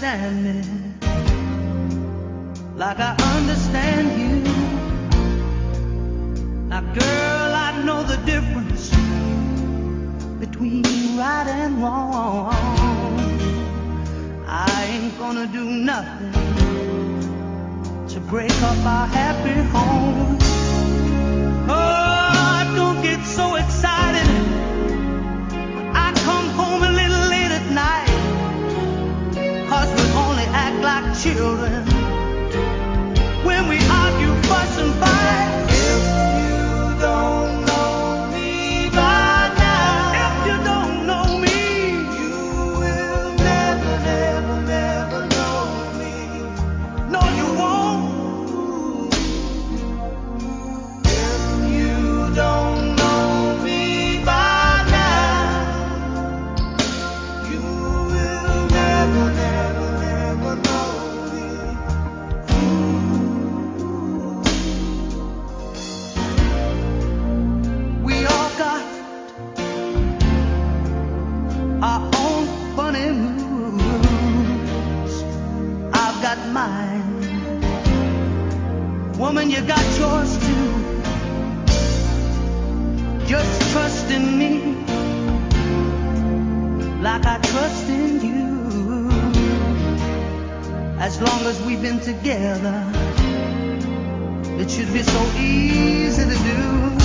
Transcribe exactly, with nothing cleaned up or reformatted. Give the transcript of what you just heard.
understand me like I understand you. Now, girl, I know the difference between right and wrong. I ain't gonna do nothing to break up our happy home. Oh, don't get so excited when I come home a little late at night, 'cause we only act like children when we argue, fuss and fight. If you don't know me by now, if you don't know me, you will never, never, never know me. No, you won't. If you don't know me by now, you will never, never, never know me. We all got our own funny moves. I've got mine. Woman, you got yours too. Just trust in me like I trust in you. As long as we've been together, it should be so easy to do.